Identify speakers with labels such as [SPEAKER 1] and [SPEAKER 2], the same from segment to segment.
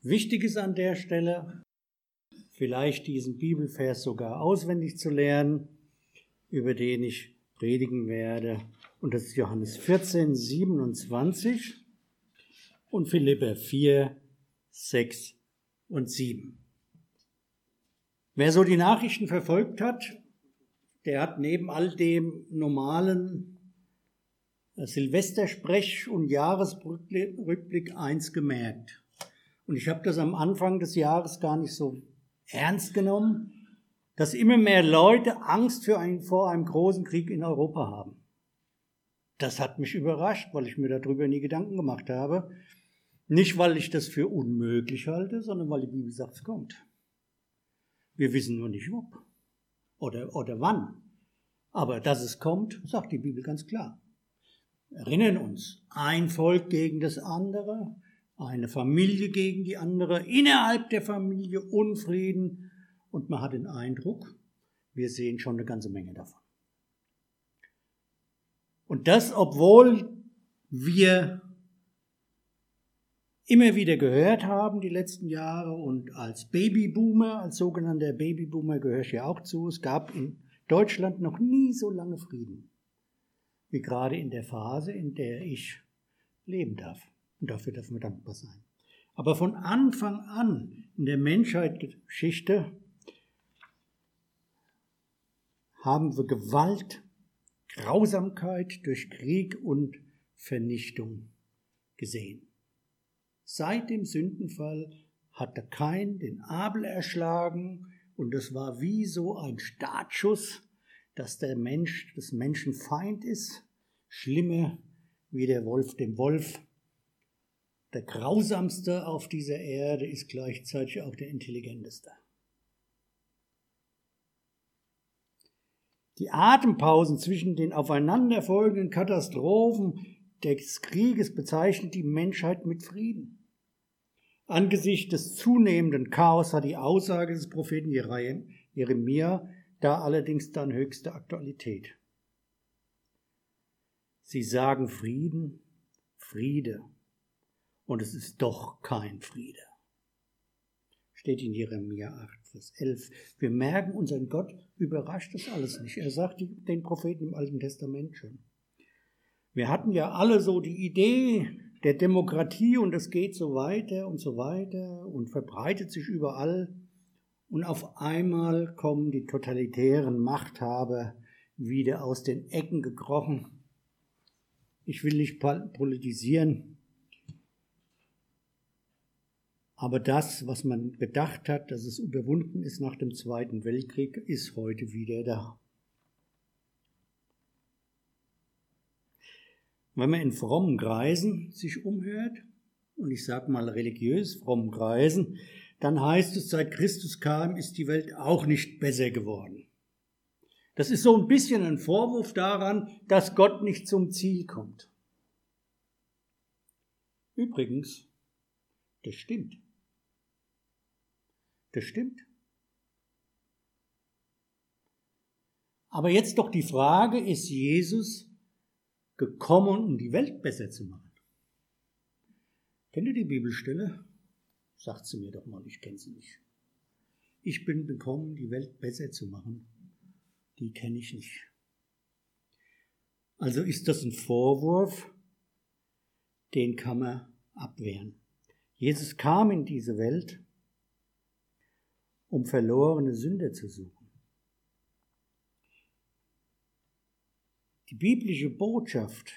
[SPEAKER 1] Wichtig ist an der Stelle, vielleicht diesen Bibelvers sogar auswendig zu lernen, über den ich predigen werde. Und das ist Johannes 14, 27 und Philipper 4, 6 und 7. Wer so die Nachrichten verfolgt hat, der hat neben all dem normalen Silvestersprech und Jahresrückblick eins gemerkt. Und ich habe das am Anfang des Jahres gar nicht so ernst genommen, dass immer mehr Leute Angst vor einem großen Krieg in Europa haben. Das hat mich überrascht, weil ich mir darüber nie Gedanken gemacht habe. Nicht, weil ich das für unmöglich halte, sondern weil die Bibel sagt, es kommt. Wir wissen nur nicht, ob oder wann. Aber dass es kommt, sagt die Bibel ganz klar. Wir erinnern uns, ein Volk gegen das andere, eine Familie gegen die andere, innerhalb der Familie Unfrieden. Und man hat den Eindruck, wir sehen schon eine ganze Menge davon. Und das, obwohl wir immer wieder gehört haben die letzten Jahre und als Babyboomer, als sogenannter Babyboomer gehöre ich ja auch zu, es gab in Deutschland noch nie so lange Frieden, wie gerade in der Phase, in der ich leben darf. Und dafür dürfen wir dankbar sein. Aber von Anfang an in der Menschheitsgeschichte haben wir Gewalt, Grausamkeit durch Krieg und Vernichtung gesehen. Seit dem Sündenfall hatte Kain den Abel erschlagen und es war wie so ein Startschuss, dass der Mensch des Menschen Feind ist, schlimmer wie der Wolf dem Wolf. Der grausamste auf dieser Erde ist gleichzeitig auch der intelligenteste. Die Atempausen zwischen den aufeinanderfolgenden Katastrophen des Krieges bezeichnet die Menschheit mit Frieden. Angesichts des zunehmenden Chaos hat die Aussage des Propheten Jeremia da allerdings dann höchste Aktualität. Sie sagen Frieden, Friede, und es ist doch kein Friede. Steht in Jeremia 8, Vers 11. Wir merken, unseren Gott überrascht das alles nicht. Er sagt den Propheten im Alten Testament schon. Wir hatten ja alle so die Idee der Demokratie und es geht so weiter und verbreitet sich überall. Und auf einmal kommen die totalitären Machthaber wieder aus den Ecken gekrochen. Ich will nicht politisieren, aber das, was man gedacht hat, dass es überwunden ist nach dem Zweiten Weltkrieg, ist heute wieder da. Wenn man in frommen Kreisen sich umhört, und ich sage mal religiös frommen Kreisen, dann heißt es, seit Christus kam, ist die Welt auch nicht besser geworden. Das ist so ein bisschen ein Vorwurf daran, dass Gott nicht zum Ziel kommt. Übrigens, das stimmt. Das stimmt. Aber jetzt doch die Frage, ist Jesus gekommen, um die Welt besser zu machen? Kennt ihr die Bibelstelle? Sagt sie mir doch mal, ich kenne sie nicht. Ich bin gekommen, die Welt besser zu machen. Die kenne ich nicht. Also ist das ein Vorwurf, den kann man abwehren. Jesus kam in diese Welt, um verlorene Sünder zu suchen. Die biblische Botschaft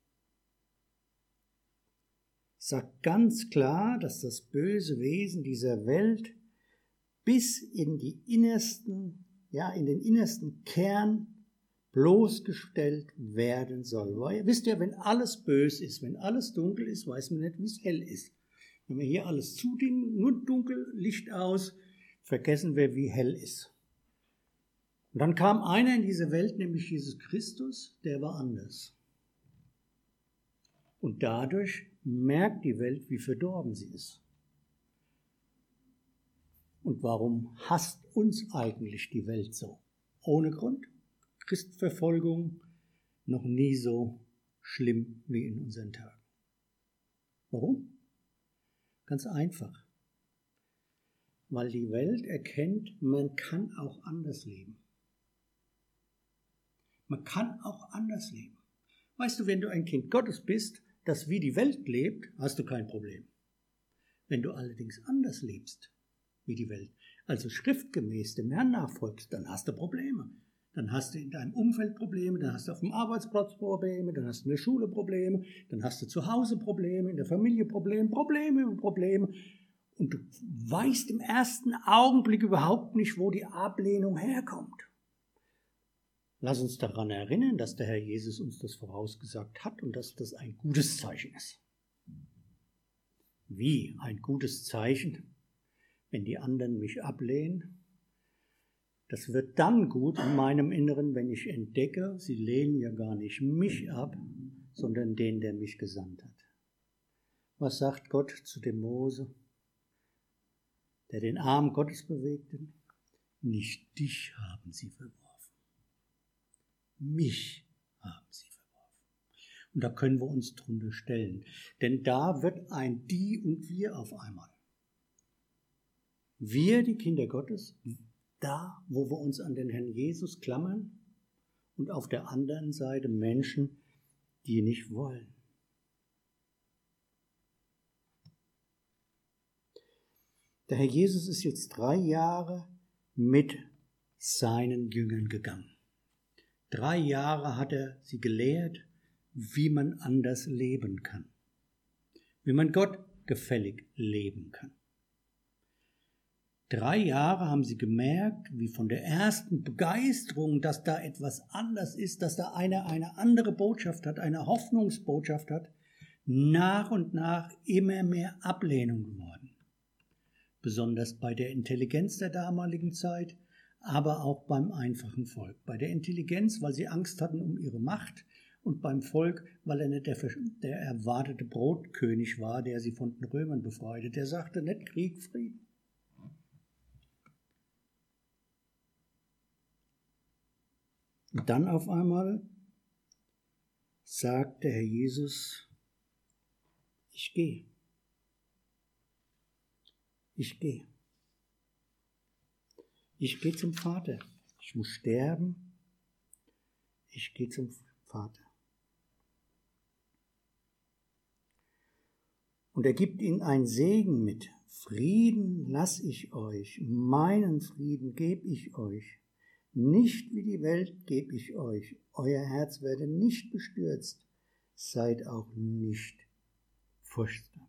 [SPEAKER 1] sagt ganz klar, dass das böse Wesen dieser Welt bis in den innersten Kern bloßgestellt werden soll. Weil, wisst ihr, wenn alles böse ist, wenn alles dunkel ist, weiß man nicht, wie es hell ist. Wenn wir hier alles zudingen, nur dunkel, Licht aus, vergessen wir, wie hell ist. Und dann kam einer in diese Welt, nämlich Jesus Christus, der war anders. Und dadurch merkt die Welt, wie verdorben sie ist. Und warum hasst uns eigentlich die Welt so? Ohne Grund. Christenverfolgung noch nie so schlimm wie in unseren Tagen. Warum? Ganz einfach. weil die Welt erkennt, man kann auch anders leben. Man kann auch anders leben. Weißt du, wenn du ein Kind Gottes bist, das wie die Welt lebt, hast du kein Problem. Wenn du allerdings anders lebst wie die Welt, also schriftgemäß dem Herrn nachfolgst, dann hast du Probleme. Dann hast du in deinem Umfeld Probleme, dann hast du auf dem Arbeitsplatz Probleme, dann hast du in der Schule Probleme, dann hast du zu Hause Probleme, in der Familie Probleme, Probleme über Probleme. Und du weißt im ersten Augenblick überhaupt nicht, wo die Ablehnung herkommt. Lass uns daran erinnern, dass der Herr Jesus uns das vorausgesagt hat und dass das ein gutes Zeichen ist. Wie ein gutes Zeichen, wenn die anderen mich ablehnen? Das wird dann gut in meinem Inneren, wenn ich entdecke, sie lehnen ja gar nicht mich ab, sondern den, der mich gesandt hat. Was sagt Gott zu dem Mose, der den Arm Gottes bewegte? Nicht dich haben sie verworfen. Mich haben sie verworfen. Und da können wir uns drunter stellen. Denn da wird ein Die und Wir auf einmal. Wir, die Kinder Gottes, da, wo wir uns an den Herrn Jesus klammern, und auf der anderen Seite Menschen, die nicht wollen. Der Herr Jesus ist jetzt 3 Jahre mit seinen Jüngern gegangen. 3 Jahre hat er sie gelehrt, wie man anders leben kann, wie man Gott gefällig leben kann. 3 Jahre haben sie gemerkt, wie von der ersten Begeisterung, dass da etwas anders ist, dass da einer eine andere Botschaft hat, eine Hoffnungsbotschaft hat, nach und nach immer mehr Ablehnung geworden. Besonders bei der Intelligenz der damaligen Zeit, aber auch beim einfachen Volk. Bei der Intelligenz, weil sie Angst hatten um ihre Macht, und beim Volk, weil er nicht der erwartete Brotkönig war, der sie von den Römern befreite. Der sagte nicht Krieg, Frieden. Und dann auf einmal sagt der Herr Jesus, ich gehe. Ich gehe. Ich gehe zum Vater. Ich muss sterben. Ich gehe zum Vater. Und er gibt ihnen einen Segen mit. Frieden lasse ich euch, meinen Frieden gebe ich euch. Nicht wie die Welt gebe ich euch. Euer Herz werde nicht bestürzt. Seid auch nicht furchtsam.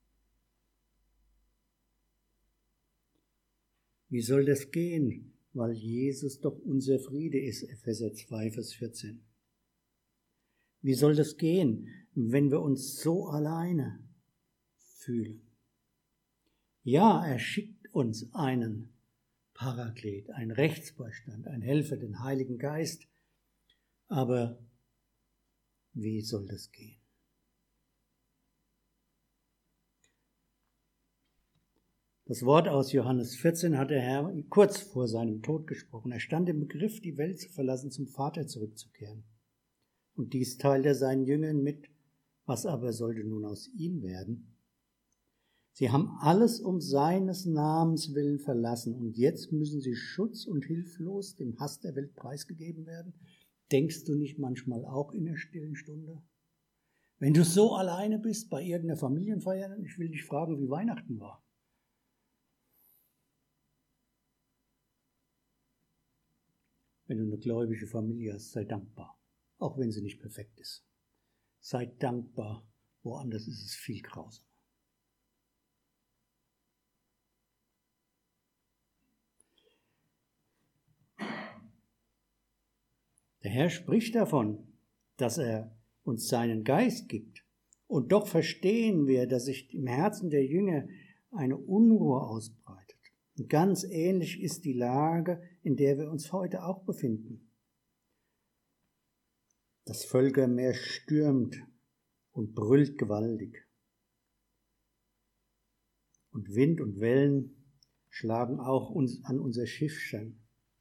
[SPEAKER 1] Wie soll das gehen? Weil Jesus doch unser Friede ist, Epheser 2, Vers 14. Wie soll das gehen, wenn wir uns so alleine fühlen? Ja, er schickt uns einen Paraklet, einen Rechtsbeistand, einen Helfer, den Heiligen Geist. Aber wie soll das gehen? Das Wort aus Johannes 14 hat der Herr kurz vor seinem Tod gesprochen. Er stand im Begriff, die Welt zu verlassen, zum Vater zurückzukehren. Und dies teilte er seinen Jüngern mit. Was aber sollte nun aus ihm werden? Sie haben alles um seines Namens willen verlassen und jetzt müssen sie schutz- und hilflos dem Hass der Welt preisgegeben werden. Denkst du nicht manchmal auch in der stillen Stunde? Wenn du so alleine bist bei irgendeiner Familienfeier, ich will dich fragen, wie Weihnachten war. Wenn du eine gläubige Familie hast, sei dankbar, auch wenn sie nicht perfekt ist. Sei dankbar, woanders ist es viel grausamer. Der Herr spricht davon, dass er uns seinen Geist gibt. Und doch verstehen wir, dass sich im Herzen der Jünger eine Unruhe ausbreitet. Und ganz ähnlich ist die Lage, in der wir uns heute auch befinden. Das Völkermeer stürmt und brüllt gewaltig. Und Wind und Wellen schlagen auch uns an unser Schifflein,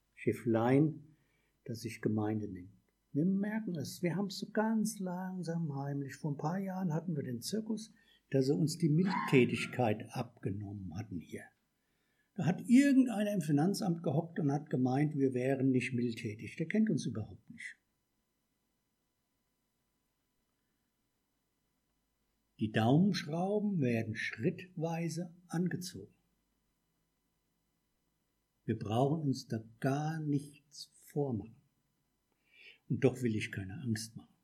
[SPEAKER 1] das sich Gemeinde nennt. Wir merken es, wir haben es so ganz langsam heimlich. Vor ein paar Jahren hatten wir den Zirkus, dass sie uns die Mildtätigkeit abgenommen hatten hier. Da hat irgendeiner im Finanzamt gehockt und hat gemeint, wir wären nicht mildtätig. Der kennt uns überhaupt nicht. Die Daumenschrauben werden schrittweise angezogen. Wir brauchen uns da gar nichts vormachen. Und doch will ich keine Angst machen.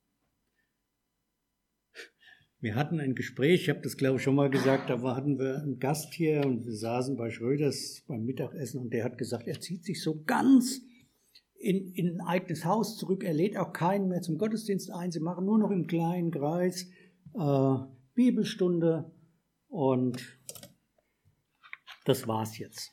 [SPEAKER 1] Wir hatten ein Gespräch, ich habe das glaube ich schon mal gesagt, da hatten wir einen Gast hier und wir saßen bei Schröders beim Mittagessen und der hat gesagt, er zieht sich so ganz in ein eigenes Haus zurück, er lädt auch keinen mehr zum Gottesdienst ein, sie machen nur noch im kleinen Kreis Bibelstunde und das war's jetzt.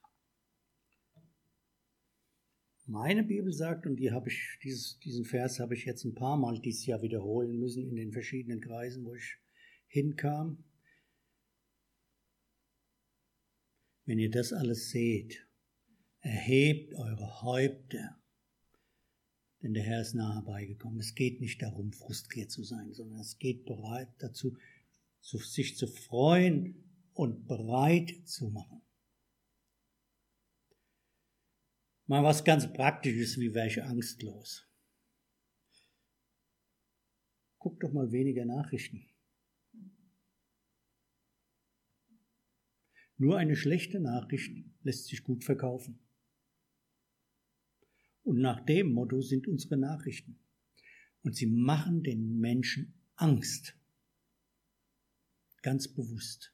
[SPEAKER 1] Meine Bibel sagt, und diesen Vers habe ich jetzt ein paar Mal dieses Jahr wiederholen müssen in den verschiedenen Kreisen, wo ich hinkam. Wenn ihr das alles seht, erhebt eure Häupter, denn der Herr ist nahe beigekommen. Es geht nicht darum, frustriert zu sein, sondern es geht bereit dazu, sich zu freuen und bereit zu machen. Mal was ganz Praktisches, wie wäre ich angstlos? Guck doch mal weniger Nachrichten. Nur eine schlechte Nachricht lässt sich gut verkaufen. Und nach dem Motto sind unsere Nachrichten. Und sie machen den Menschen Angst. Ganz bewusst.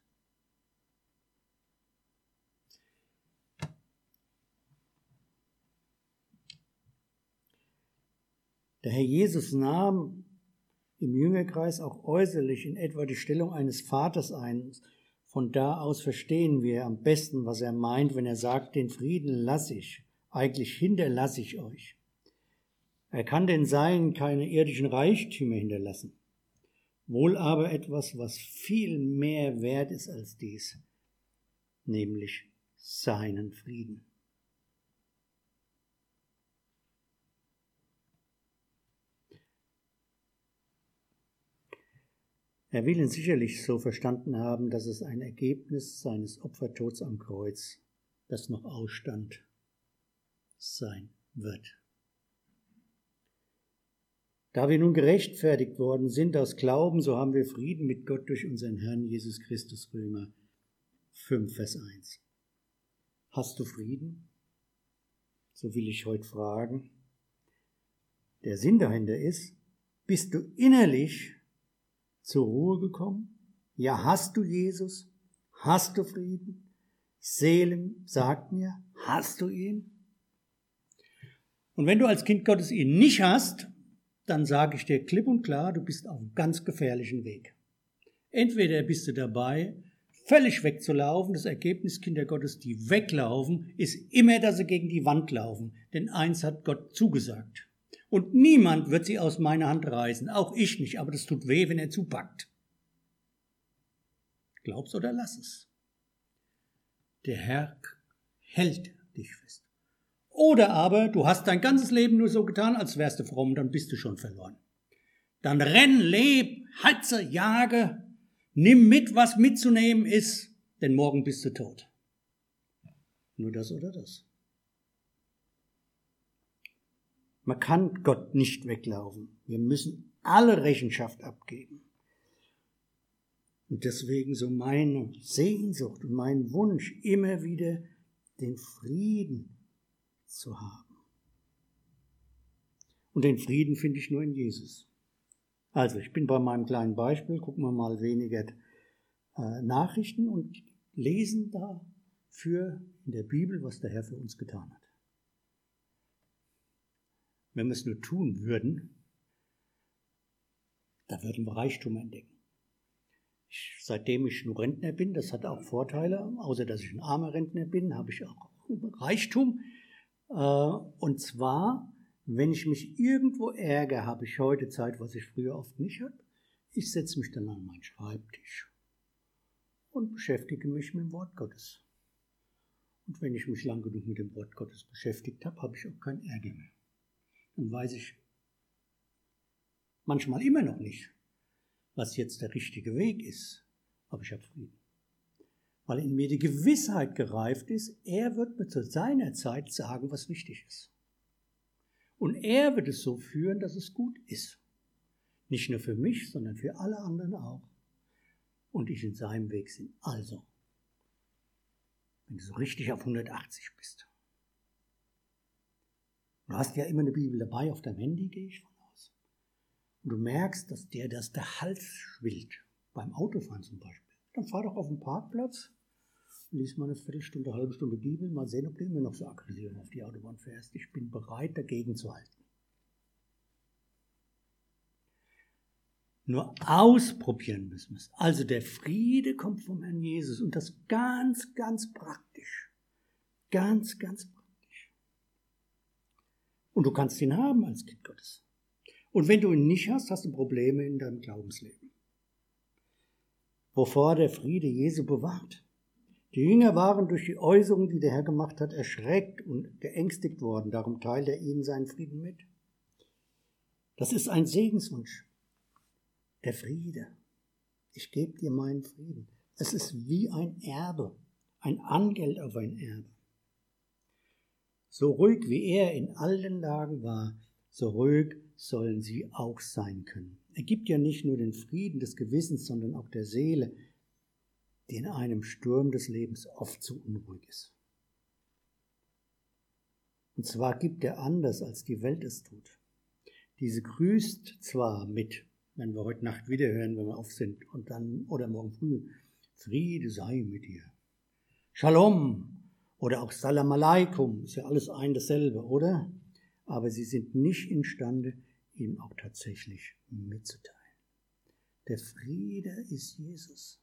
[SPEAKER 1] Der Herr Jesus nahm im Jüngerkreis auch äußerlich in etwa die Stellung eines Vaters ein. Von da aus verstehen wir am besten, was er meint, wenn er sagt, den Frieden lasse ich, eigentlich hinterlasse ich euch. Er kann den Seinen keine irdischen Reichtümer hinterlassen, wohl aber etwas, was viel mehr wert ist als dies, nämlich seinen Frieden. Er will ihn sicherlich so verstanden haben, dass es ein Ergebnis seines Opfertods am Kreuz, das noch ausstand, sein wird. Da wir nun gerechtfertigt worden sind aus Glauben, so haben wir Frieden mit Gott durch unseren Herrn Jesus Christus. Römer 5, Vers 1. Hast du Frieden? So will ich heute fragen. Der Sinn dahinter ist, bist du innerlich zur Ruhe gekommen? Ja, hast du Jesus? Hast du Frieden? Seelen sagt mir, hast du ihn? Und wenn du als Kind Gottes ihn nicht hast, dann sage ich dir klipp und klar, du bist auf einem ganz gefährlichen Weg. Entweder bist du dabei, völlig wegzulaufen. Das Ergebnis Kinder Gottes, die weglaufen, ist immer, dass sie gegen die Wand laufen. Denn eins hat Gott zugesagt. Und niemand wird sie aus meiner Hand reißen, auch ich nicht, aber das tut weh, wenn er zupackt. Glaub's oder lass es. Der Herr hält dich fest. Oder aber du hast dein ganzes Leben nur so getan, als wärst du fromm, dann bist du schon verloren. Dann renn, leb, heize, jage, nimm mit, was mitzunehmen ist, denn morgen bist du tot. Nur das oder das. Man kann Gott nicht weglaufen. Wir müssen alle Rechenschaft abgeben. Und deswegen so meine Sehnsucht und mein Wunsch, immer wieder den Frieden zu haben. Und den Frieden finde ich nur in Jesus. Also ich bin bei meinem kleinen Beispiel, gucken wir mal weniger Nachrichten und lesen dafür in der Bibel, was der Herr für uns getan hat. Wenn wir es nur tun würden, da würden wir Reichtum entdecken. Seitdem ich nur Rentner bin, das hat auch Vorteile, außer dass ich ein armer Rentner bin, habe ich auch Reichtum. Und zwar, wenn ich mich irgendwo ärgere, habe ich heute Zeit, was ich früher oft nicht hatte. Ich setze mich dann an meinen Schreibtisch und beschäftige mich mit dem Wort Gottes. Und wenn ich mich lang genug mit dem Wort Gottes beschäftigt habe, habe ich auch keinen Ärger mehr. Dann weiß ich manchmal immer noch nicht, was jetzt der richtige Weg ist, aber ich habe Frieden. weil in mir die Gewissheit gereift ist, er wird mir zu seiner Zeit sagen, was wichtig ist. Und er wird es so führen, dass es gut ist. Nicht nur für mich, sondern für alle anderen auch. Und ich in seinem Weg bin. Also, wenn du so richtig auf 180 bist. Du hast ja immer eine Bibel dabei, auf deinem Handy gehe ich von aus. Und du merkst, dass der Hals schwillt, beim Autofahren zum Beispiel. Dann fahr doch auf den Parkplatz, lies mal eine Viertelstunde, halbe Stunde Bibel, mal sehen, ob du immer noch so aggressiv auf die Autobahn fährst. Ich bin bereit, dagegen zu halten. Nur ausprobieren müssen wir es. Also der Friede kommt vom Herrn Jesus und das ganz, ganz praktisch. Ganz, ganz praktisch. Und du kannst ihn haben als Kind Gottes. Und wenn du ihn nicht hast, hast du Probleme in deinem Glaubensleben. Wovor der Friede Jesu bewahrt. Die Jünger waren durch die Äußerungen, die der Herr gemacht hat, erschreckt und geängstigt worden. Darum teilt er ihnen seinen Frieden mit. Das ist ein Segenswunsch. Der Friede. Ich gebe dir meinen Frieden. Es ist wie ein Erbe, ein Angeld auf ein Erbe. So ruhig wie er in allen Lagen war, so ruhig sollen sie auch sein können. Er gibt ja nicht nur den Frieden des Gewissens, sondern auch der Seele, die in einem Sturm des Lebens oft zu unruhig ist. Und zwar gibt er anders, als die Welt es tut. Diese grüßt zwar mit, wenn wir heute Nacht wieder hören, wenn wir auf sind, und dann, oder morgen früh, Friede sei mit dir. Shalom oder auch Salam Aleikum, ist ja alles ein dasselbe, oder? Aber sie sind nicht imstande, ihm auch tatsächlich mitzuteilen. Der Friede ist Jesus.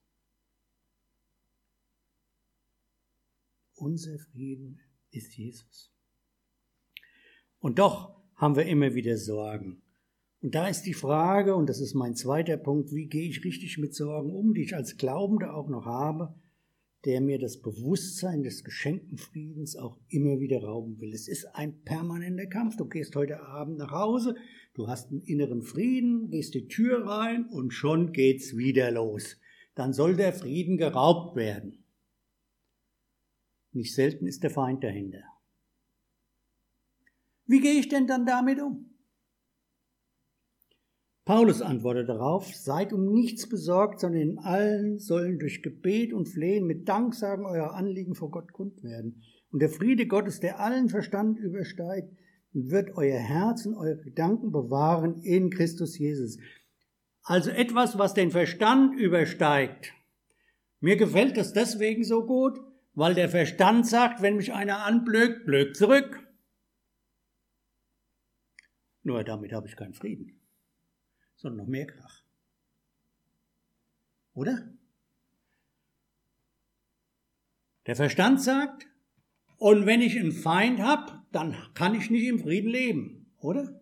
[SPEAKER 1] Unser Frieden ist Jesus. Und doch haben wir immer wieder Sorgen. Und da ist die Frage, und das ist mein zweiter Punkt, wie gehe ich richtig mit Sorgen um, die ich als Glaubender auch noch habe, der mir das Bewusstsein des geschenkten Friedens auch immer wieder rauben will. Es ist ein permanenter Kampf. Du gehst heute Abend nach Hause, du hast einen inneren Frieden, gehst die Tür rein und schon geht's wieder los. Dann soll der Frieden geraubt werden. Nicht selten ist der Feind dahinter. Wie gehe ich denn dann damit um? Paulus antwortet darauf, seid um nichts besorgt, sondern in allen sollen durch Gebet und Flehen mit Danksagen euer Anliegen vor Gott kund werden. Und der Friede Gottes, der allen Verstand übersteigt, wird euer Herz und eure Gedanken bewahren in Christus Jesus. Also etwas, was den Verstand übersteigt. Mir gefällt das deswegen so gut, weil der Verstand sagt, wenn mich einer anblökt, blökt zurück. Nur damit habe ich keinen Frieden, sondern noch mehr Krach. Oder? Der Verstand sagt, und wenn ich einen Feind habe, dann kann ich nicht im Frieden leben, oder?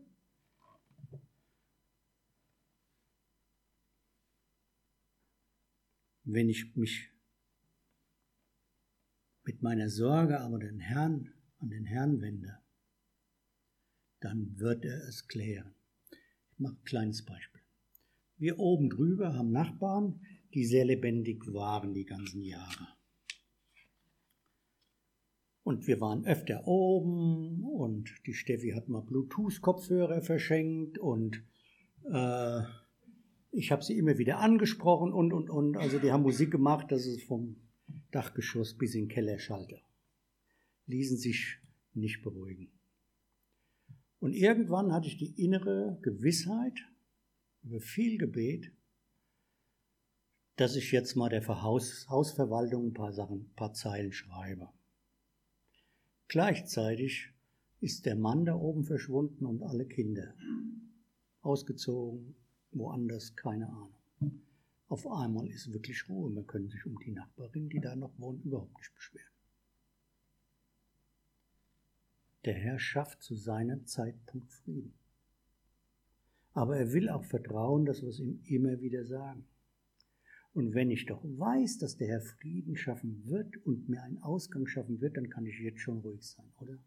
[SPEAKER 1] Wenn ich mich mit meiner Sorge aber an den Herrn wende, dann wird er es klären. Ich mache ein kleines Beispiel. Wir oben drüber haben Nachbarn, die sehr lebendig waren die ganzen Jahre. Und wir waren öfter oben und die Steffi hat mal Bluetooth-Kopfhörer verschenkt und ich habe sie immer wieder angesprochen und. Also die haben Musik gemacht, dass es vom Dachgeschoss bis in den Keller schallte. Ließen sich nicht beruhigen. Und irgendwann hatte ich die innere Gewissheit über viel Gebet, dass ich jetzt mal der Hausverwaltung ein paar Zeilen schreibe. Gleichzeitig ist der Mann da oben verschwunden und alle Kinder ausgezogen, woanders, keine Ahnung. Auf einmal ist wirklich Ruhe. Man kann sich um die Nachbarin, die da noch wohnt, überhaupt nicht beschweren. Der Herr schafft zu seinem Zeitpunkt Frieden. Aber er will auch vertrauen, dass wir es ihm immer wieder sagen. Und wenn ich doch weiß, dass der Herr Frieden schaffen wird und mir einen Ausgang schaffen wird, dann kann ich jetzt schon ruhig sein, oder?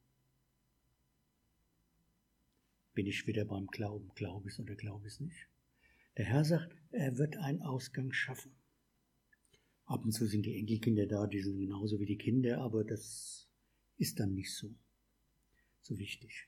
[SPEAKER 1] Bin ich wieder beim Glauben? Glaube ich es oder glaube ich es nicht? Der Herr sagt, er wird einen Ausgang schaffen. Ab und zu sind die Enkelkinder da, die sind genauso wie die Kinder, aber das ist dann nicht so wichtig.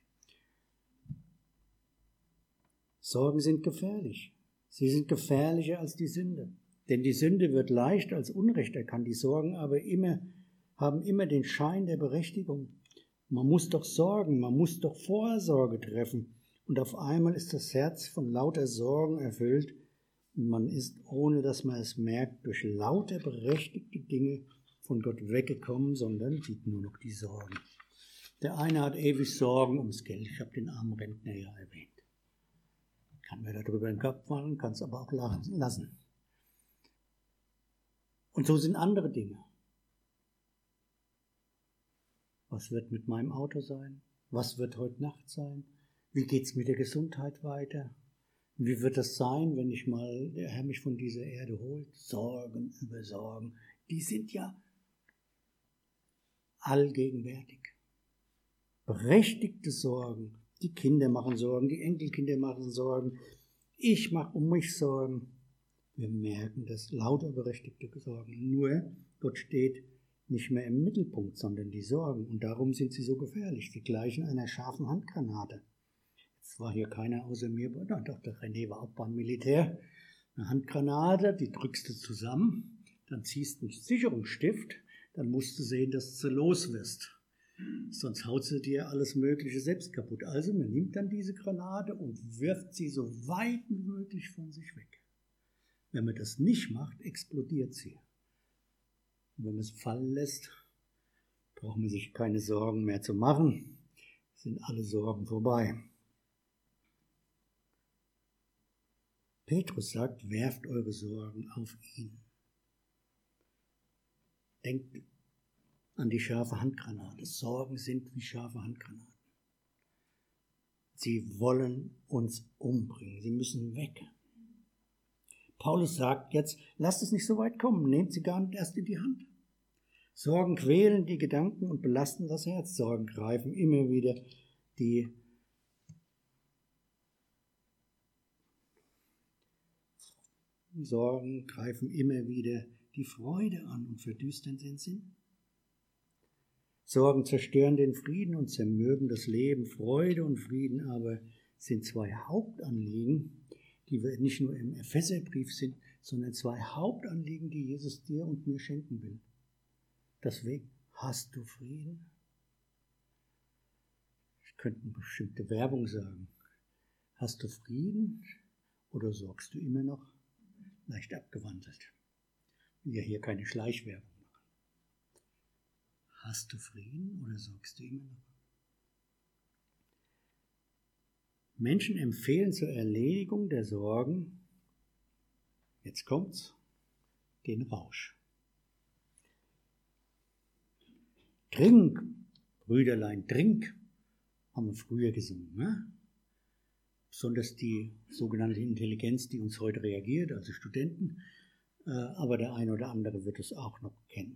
[SPEAKER 1] Sorgen sind gefährlich. Sie sind gefährlicher als die Sünde. Denn die Sünde wird leicht als Unrecht erkannt, die Sorgen aber haben immer den Schein der Berechtigung. Man muss doch sorgen, man muss doch Vorsorge treffen. Und auf einmal ist das Herz von lauter Sorgen erfüllt und man ist, ohne dass man es merkt, durch lauter berechtigte Dinge von Gott weggekommen, sondern sieht nur noch die Sorgen. Der eine hat ewig Sorgen ums Geld. Ich habe den armen Rentner ja erwähnt. Kann mir darüber den Kopf machen, kann es aber auch lassen. Und so sind andere Dinge. Was wird mit meinem Auto sein? Was wird heute Nacht sein? Wie geht es mit der Gesundheit weiter? Wie wird das sein, wenn der Herr mich von dieser Erde holt? Sorgen über Sorgen. Die sind ja allgegenwärtig. Berechtigte Sorgen. Die Kinder machen Sorgen, die Enkelkinder machen Sorgen. Ich mache um mich Sorgen. Wir merken das, lauter berechtigte Sorgen. Nur Gott steht nicht mehr im Mittelpunkt, sondern die Sorgen. Und darum sind sie so gefährlich. Sie gleichen einer scharfen Handgranate. Jetzt war hier keiner außer mir, doch, der René war auch beim Militär. Eine Handgranate, die drückst du zusammen, dann ziehst du einen Sicherungsstift, dann musst du sehen, dass du los wirst. Sonst haut sie dir alles Mögliche selbst kaputt. Also man nimmt dann diese Granate und wirft sie so weit wie möglich von sich weg. Wenn man das nicht macht, explodiert sie. Und wenn man es fallen lässt, braucht man sich keine Sorgen mehr zu machen. Sind alle Sorgen vorbei. Petrus sagt, werft eure Sorgen auf ihn. Denkt an die scharfe Handgranate. Sorgen sind wie scharfe Handgranaten. Sie wollen uns umbringen. Sie müssen weg. Paulus sagt jetzt, lasst es nicht so weit kommen. Nehmt sie gar nicht erst in die Hand. Sorgen quälen die Gedanken und belasten das Herz. Sorgen greifen immer wieder die Freude an und verdüstern den Sinn. Sorgen zerstören den Frieden und zermürben das Leben. Freude und Frieden aber sind zwei Hauptanliegen, die nicht nur im Epheserbrief sind, sondern zwei Hauptanliegen, die Jesus dir und mir schenken will. Deswegen, hast du Frieden? Ich könnte eine bestimmte Werbung sagen. Hast du Frieden oder sorgst du immer noch? Leicht abgewandelt. Ich will ja hier keine Schleichwerbung machen. Hast du Frieden oder sorgst du immer noch? Menschen empfehlen zur Erledigung der Sorgen, jetzt kommt's, den Rausch. Trink, Brüderlein, trink, haben wir früher gesungen, ne? Besonders die sogenannte Intelligenz, die uns heute reagiert, also Studenten, aber der eine oder andere wird es auch noch kennen.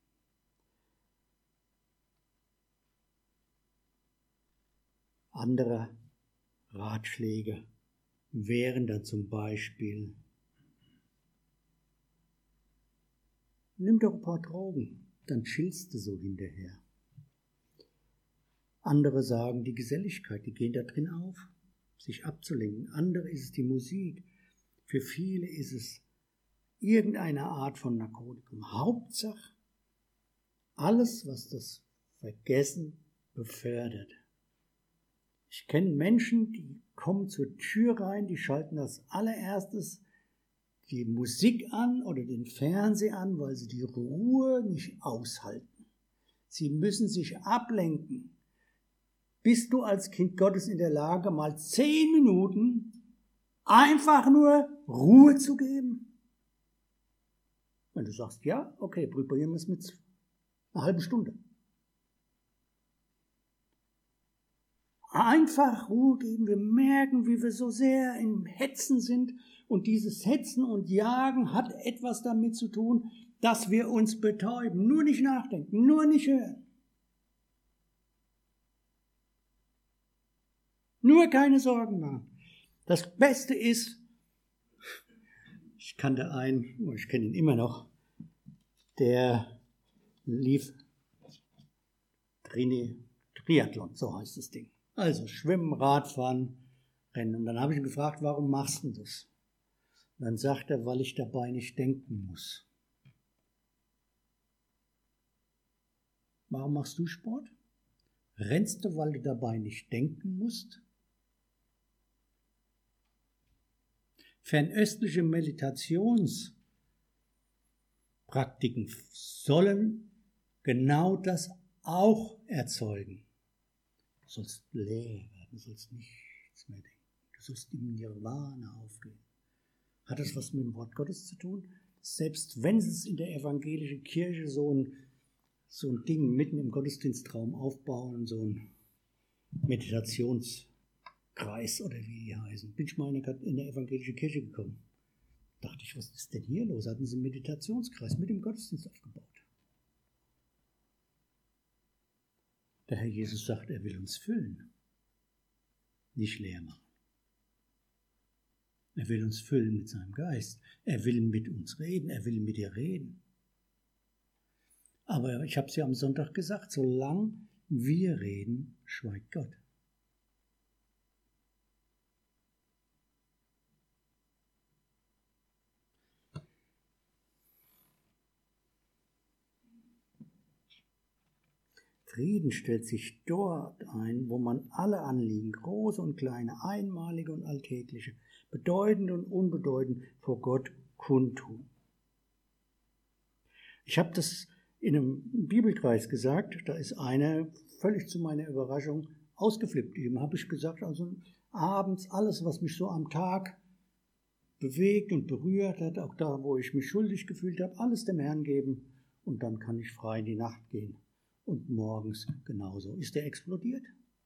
[SPEAKER 1] Andere Ratschläge wären dann zum Beispiel, nimm doch ein paar Drogen, dann chillst du so hinterher. Andere sagen, die Geselligkeit, die gehen da drin auf, sich abzulenken. Andere ist es die Musik. Für viele ist es irgendeine Art von Narkotikum. Hauptsache, alles, was das Vergessen befördert. Ich kenne Menschen, die kommen zur Tür rein, die schalten als allererstes die Musik an oder den Fernseher an, weil sie die Ruhe nicht aushalten. Sie müssen sich ablenken. Bist du als Kind Gottes in der Lage, mal 10 Minuten einfach nur Ruhe zu geben? Wenn du sagst, ja, okay, probieren wir es mit einer halben Stunde. Einfach Ruhe geben. Wir merken, wie wir so sehr im Hetzen sind. Und dieses Hetzen und Jagen hat etwas damit zu tun, dass wir uns betäuben. Nur nicht nachdenken, nur nicht hören. Nur keine Sorgen machen. Das Beste ist, ich kannte einen, ich kenne ihn immer noch, der lief Triathlon, so heißt das Ding. Also Schwimmen, Radfahren, Rennen. Und dann habe ich ihn gefragt, warum machst du das? Und dann sagt er, weil ich dabei nicht denken muss. Warum machst du Sport? Rennst du, weil du dabei nicht denken musst? Fernöstliche Meditationspraktiken sollen genau das auch erzeugen. Du sollst leer werden, du sollst nichts mehr denken. Du sollst im Nirvana aufgehen. Hat das was mit dem Wort Gottes zu tun? Selbst wenn es in der evangelischen Kirche so ein Ding mitten im Gottesdienstraum aufbauen, so ein Meditationskreis oder wie die heißen. Bin ich mal in der evangelischen Kirche gekommen. Dachte ich, was ist denn hier los? Hatten sie einen Meditationskreis mit dem Gottesdienst aufgebaut. Der Herr Jesus sagt, er will uns füllen, nicht leer machen. Er will uns füllen mit seinem Geist. Er will mit uns reden. Er will mit dir reden. Aber ich habe es ja am Sonntag gesagt, solange wir reden, schweigt Gott. Frieden stellt sich dort ein, wo man alle Anliegen, große und kleine, einmalige und alltägliche, bedeutend und unbedeutend, vor Gott kundtun. Ich habe das in einem Bibelkreis gesagt, da ist einer völlig zu meiner Überraschung ausgeflippt. Ihm habe ich gesagt, also abends alles, was mich so am Tag bewegt und berührt hat, auch da, wo ich mich schuldig gefühlt habe, alles dem Herrn geben und dann kann ich frei in die Nacht gehen. Und morgens genauso. Ist er explodiert?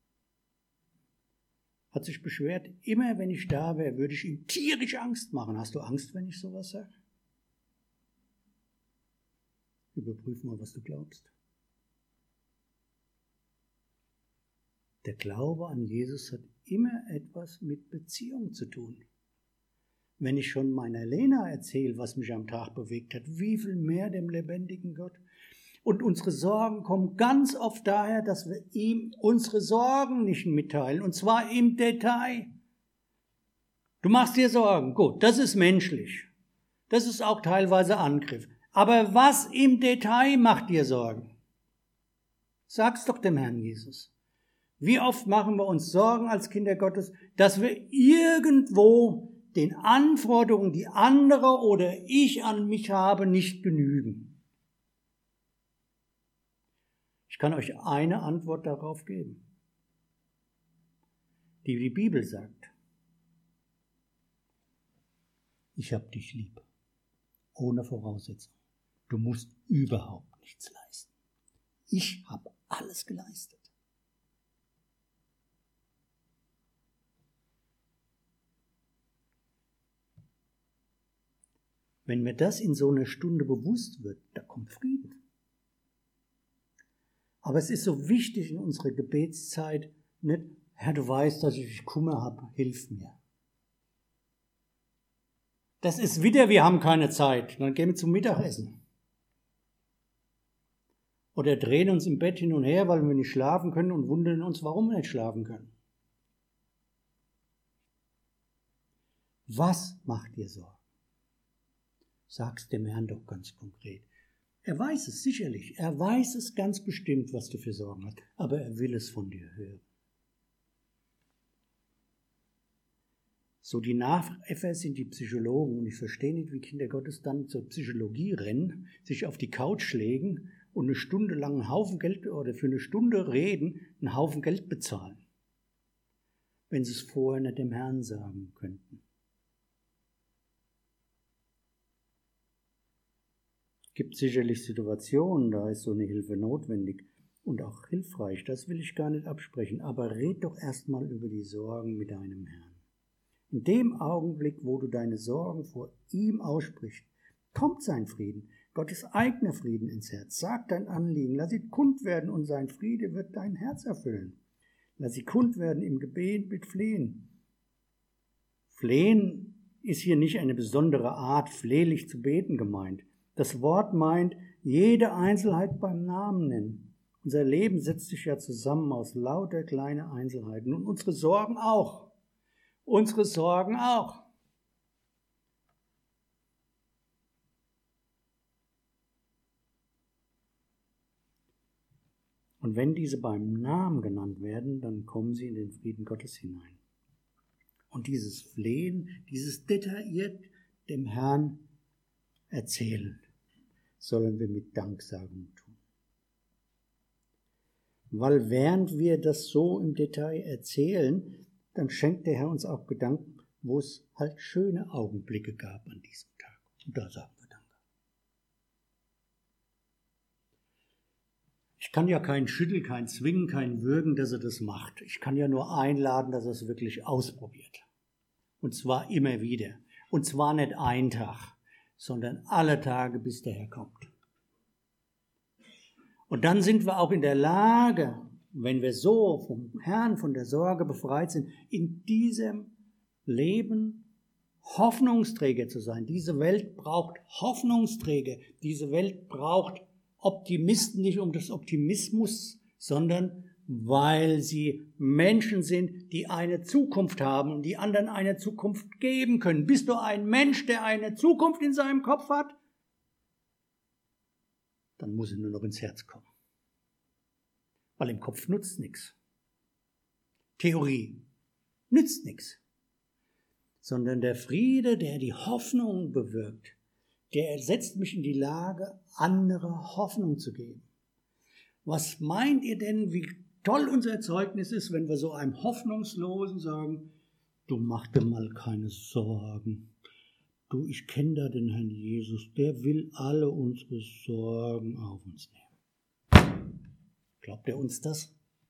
[SPEAKER 1] Hat sich beschwert, immer wenn ich da wäre, würde ich ihm tierisch Angst machen. Hast du Angst, wenn ich sowas sage? Überprüf mal, was du glaubst. Der Glaube an Jesus hat immer etwas mit Beziehung zu tun. Wenn ich schon meiner Lena erzähle, was mich am Tag bewegt hat, wie viel mehr dem lebendigen Gott. Und unsere Sorgen kommen ganz oft daher, dass wir ihm unsere Sorgen nicht mitteilen, und zwar im Detail. Du machst dir Sorgen, gut, das ist menschlich. Das ist auch teilweise Angriff. Aber was im Detail macht dir Sorgen? Sag's doch dem Herrn Jesus. Wie oft machen wir uns Sorgen als Kinder Gottes, dass wir irgendwo den Anforderungen, die andere oder ich an mich habe, nicht genügen? Ich kann euch eine Antwort darauf geben, die die Bibel sagt. Ich habe dich lieb, ohne Voraussetzung. Du musst überhaupt nichts leisten. Ich habe alles geleistet. Wenn mir das in so einer Stunde bewusst wird, da kommt Frieden. Aber es ist so wichtig in unserer Gebetszeit, nicht, Herr, du weißt, dass ich Kummer habe, hilf mir. Das ist wieder, wir haben keine Zeit, dann gehen wir zum Mittagessen. Oder drehen uns im Bett hin und her, weil wir nicht schlafen können und wundern uns, warum wir nicht schlafen können. Was macht dir Sorgen? Sag's dem Herrn doch ganz konkret. Er weiß es sicherlich, er weiß es ganz bestimmt, was du für Sorgen hast, aber er will es von dir hören. So die Nachäffer sind die Psychologen und ich verstehe nicht, wie Kinder Gottes dann zur Psychologie rennen, sich auf die Couch legen und eine Stunde lang einen Haufen Geld oder für eine Stunde reden, einen Haufen Geld bezahlen, wenn sie es vorher nicht dem Herrn sagen könnten. Es gibt sicherlich Situationen, da ist so eine Hilfe notwendig und auch hilfreich, das will ich gar nicht absprechen, aber red doch erstmal über die Sorgen mit deinem Herrn. In dem Augenblick, wo du deine Sorgen vor ihm aussprichst, kommt sein Frieden, Gottes eigener Frieden ins Herz. Sag dein Anliegen, lass sie kund werden und sein Friede wird dein Herz erfüllen. Lass sie kund werden im Gebet mit Flehen. Flehen ist hier nicht eine besondere Art, flehlich zu beten gemeint. Das Wort meint, jede Einzelheit beim Namen nennen. Unser Leben setzt sich ja zusammen aus lauter kleinen Einzelheiten und unsere Sorgen auch. Unsere Sorgen auch. Und wenn diese beim Namen genannt werden, dann kommen sie in den Frieden Gottes hinein. Und dieses Flehen, dieses detailliert dem Herrn erzählen, sollen wir mit Danksagung tun. Weil während wir das so im Detail erzählen, dann schenkt der Herr uns auch Gedanken, wo es halt schöne Augenblicke gab an diesem Tag. Und da sagen wir Danke. Ich kann ja keinen schütteln, keinen zwingen, keinen würgen, dass er das macht. Ich kann ja nur einladen, dass er es wirklich ausprobiert. Und zwar immer wieder. Und zwar nicht einen Tag, sondern alle Tage, bis der Herr kommt. Und dann sind wir auch in der Lage, wenn wir so vom Herrn, von der Sorge befreit sind, in diesem Leben Hoffnungsträger zu sein. Diese Welt braucht Hoffnungsträger. Diese Welt braucht Optimisten, nicht um des Optimismus, sondern weil sie Menschen sind, die eine Zukunft haben und die anderen eine Zukunft geben können. Bist du ein Mensch, der eine Zukunft in seinem Kopf hat? Dann muss er nur noch ins Herz kommen. Weil im Kopf nutzt nichts. Theorie nützt nichts. Sondern der Friede, der die Hoffnung bewirkt, der setzt mich in die Lage, andere Hoffnung zu geben. Was meint ihr denn, wie toll unser Zeugnis ist, wenn wir so einem Hoffnungslosen sagen, du mach dir mal keine Sorgen. Du, ich kenne da den Herrn Jesus, der will alle unsere Sorgen auf uns nehmen. Glaubt er uns das?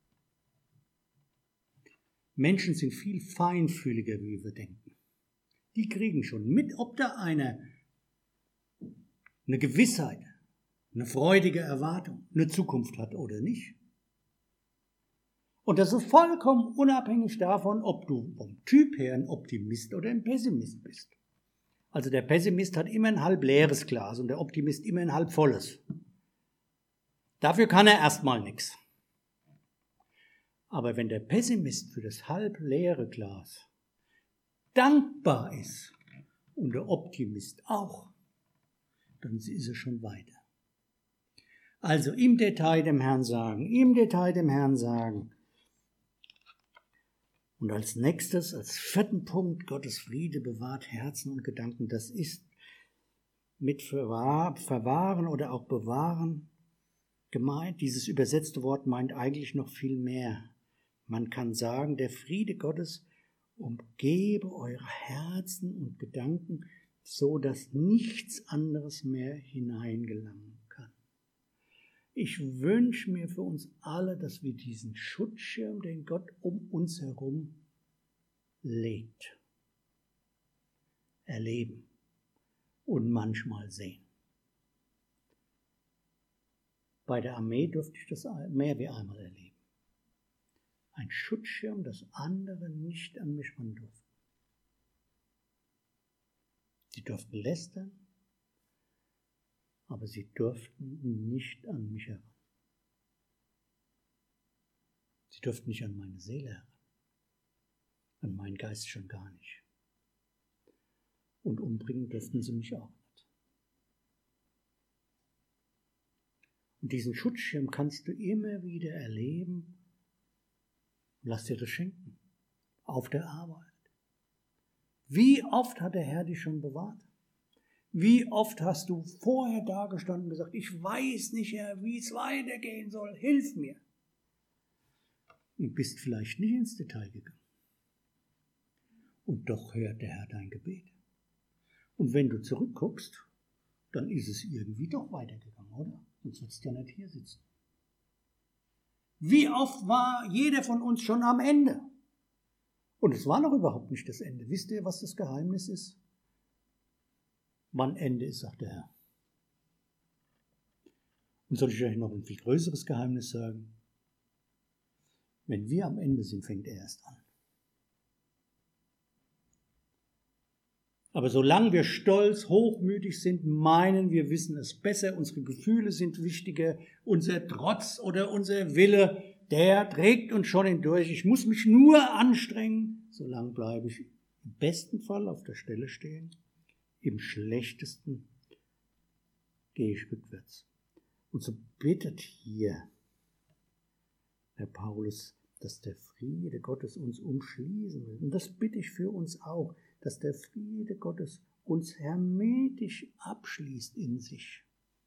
[SPEAKER 1] Menschen sind viel feinfühliger, wie wir denken. Die kriegen schon mit, ob da eine Gewissheit, eine freudige Erwartung, eine Zukunft hat oder nicht. Und das ist vollkommen unabhängig davon, ob du vom Typ her ein Optimist oder ein Pessimist bist. Also der Pessimist hat immer ein halb leeres Glas und der Optimist immer ein halb volles. Dafür kann er erstmal nichts. Aber wenn der Pessimist für das halb leere Glas dankbar ist und der Optimist auch, dann ist er schon weiter. Also im Detail dem Herrn sagen, Und als nächstes, als vierten Punkt, Gottes Friede bewahrt Herzen und Gedanken. Das ist mit verwahren oder auch bewahren gemeint. Dieses übersetzte Wort meint eigentlich noch viel mehr. Man kann sagen, der Friede Gottes umgebe eure Herzen und Gedanken, so dass nichts anderes mehr hineingelangen kann. Ich wünsche mir für uns alle, dass wir diesen Schutzschirm, den Gott um uns herum legt, erleben und manchmal sehen. Bei der Armee durfte ich das mehr wie einmal erleben. Ein Schutzschirm, dass andere nicht an mich ran durften. Sie durften lästern, aber sie durften nicht an mich heran. Sie durften nicht an meine Seele heran, an meinen Geist schon gar nicht. Und umbringen durften sie mich auch nicht. Und diesen Schutzschirm kannst du immer wieder erleben. Lass dir das schenken. Auf der Arbeit. Wie oft hat der Herr dich schon bewahrt? Wie oft hast du vorher dagestanden und gesagt, ich weiß nicht, Herr, wie es weitergehen soll, hilf mir. Und bist vielleicht nicht ins Detail gegangen. Und doch hört der Herr dein Gebet. Und wenn du zurückguckst, dann ist es irgendwie doch weitergegangen, oder? Sonst würdest du ja nicht hier sitzen. Wie oft war jeder von uns schon am Ende? Und es war noch überhaupt nicht das Ende. Wisst ihr, was das Geheimnis ist? Wann Ende ist, sagt der Herr. Und soll ich euch noch ein viel größeres Geheimnis sagen? Wenn wir am Ende sind, fängt er erst an. Aber solange wir stolz, hochmütig sind, meinen, wir wissen es besser, unsere Gefühle sind wichtiger, unser Trotz oder unser Wille, der trägt uns schon hindurch. Ich muss mich nur anstrengen, solange bleibe ich im besten Fall auf der Stelle stehen, im schlechtesten gehe ich rückwärts. Und so bittet hier der Paulus, dass der Friede Gottes uns umschließen will. Und das bitte ich für uns auch, dass der Friede Gottes uns hermetisch abschließt in sich.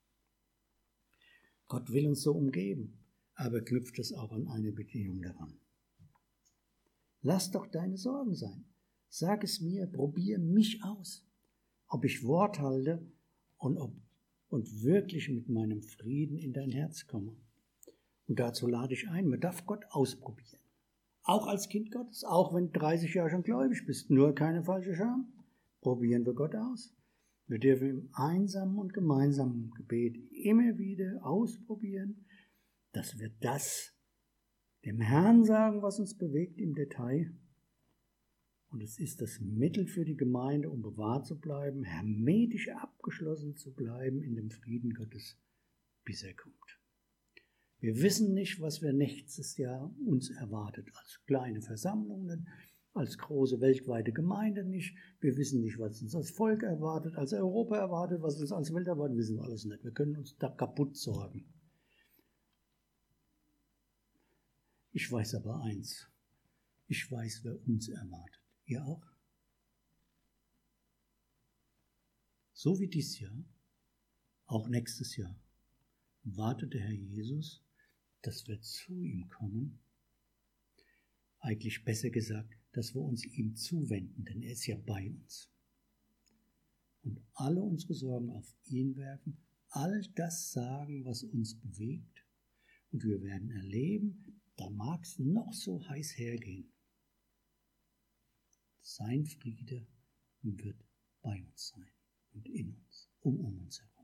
[SPEAKER 1] Gott will uns so umgeben, aber knüpft es auch an eine Bedingung daran. Lass doch deine Sorgen sein. Sag es mir, probier mich aus, ob ich Wort halte und wirklich mit meinem Frieden in dein Herz komme. Und dazu lade ich ein, man darf Gott ausprobieren. Auch als Kind Gottes, auch wenn du 30 Jahre schon gläubig bist, nur keine falsche Scham. Probieren wir Gott aus. Wir dürfen im einsamen und gemeinsamen Gebet immer wieder ausprobieren, dass wir das dem Herrn sagen, was uns bewegt im Detail. Und es ist das Mittel für die Gemeinde, um bewahrt zu bleiben, hermetisch abgeschlossen zu bleiben in dem Frieden Gottes, bis er kommt. Wir wissen nicht, was wir nächstes Jahr uns erwartet, als kleine Versammlungen, als große weltweite Gemeinde nicht. Wir wissen nicht, was uns als Volk erwartet, als Europa erwartet, was uns als Welt erwartet, wissen wir alles nicht. Wir können uns da kaputt sorgen. Ich weiß aber eins, ich weiß, wer uns erwartet. Ihr auch? So wie dieses Jahr, auch nächstes Jahr, wartet der Herr Jesus, dass wir zu ihm kommen, eigentlich besser gesagt, dass wir uns ihm zuwenden, denn er ist ja bei uns. Und alle unsere Sorgen auf ihn werfen, all das sagen, was uns bewegt, und wir werden erleben, da mag es noch so heiß hergehen. Sein Friede wird bei uns sein und in uns, um uns herum.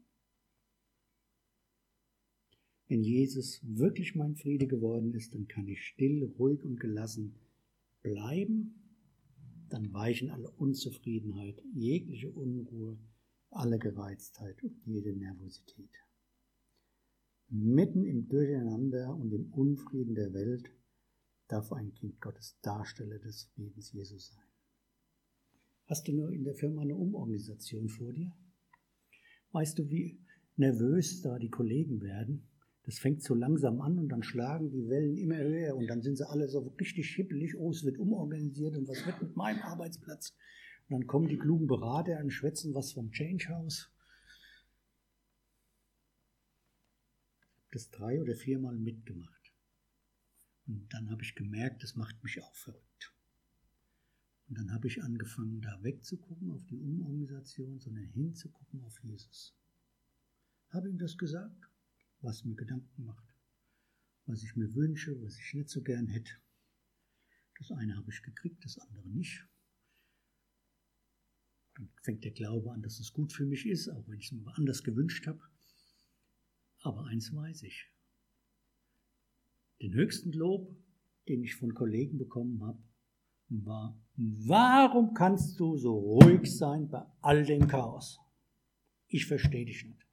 [SPEAKER 1] Wenn Jesus wirklich mein Friede geworden ist, dann kann ich still, ruhig und gelassen bleiben. Dann weichen alle Unzufriedenheit, jegliche Unruhe, alle Gereiztheit und jede Nervosität. Mitten im Durcheinander und im Unfrieden der Welt darf ein Kind Gottes Darsteller des Friedens Jesus sein. Hast du nur in der Firma eine Umorganisation vor dir? Weißt du, wie nervös da die Kollegen werden? Das fängt so langsam an und dann schlagen die Wellen immer höher und dann sind sie alle so richtig hippelig, oh, es wird umorganisiert und was wird mit meinem Arbeitsplatz? Und dann kommen die klugen Berater und schwätzen was vom Change House. Ich habe das 3 oder 4 Mal mitgemacht. Und dann habe ich gemerkt, das macht mich auch verrückt. Und dann habe ich angefangen, da wegzugucken auf die Umorganisation, sondern hinzugucken auf Jesus. Habe ihm das gesagt, was mir Gedanken macht, was ich mir wünsche, was ich nicht so gern hätte. Das eine habe ich gekriegt, das andere nicht. Dann fängt der Glaube an, dass es gut für mich ist, auch wenn ich es mir anders gewünscht habe. Aber eins weiß ich. Den höchsten Lob, den ich von Kollegen bekommen habe, war: Warum kannst du so ruhig sein bei all dem Chaos? Ich verstehe dich nicht.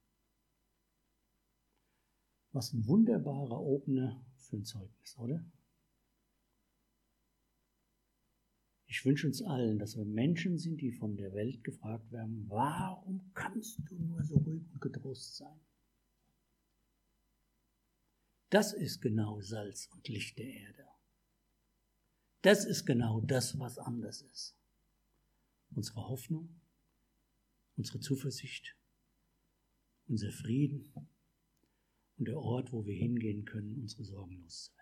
[SPEAKER 1] Was ein wunderbarer Opener für ein Zeugnis, oder? Ich wünsche uns allen, dass wir Menschen sind, die von der Welt gefragt werden: Warum kannst du nur so ruhig und getrost sein? Das ist genau Salz und Licht der Erde. Das ist genau das, was anders ist. Unsere Hoffnung, unsere Zuversicht, unser Frieden und der Ort, wo wir hingehen können, unsere Sorgen loszuwerden.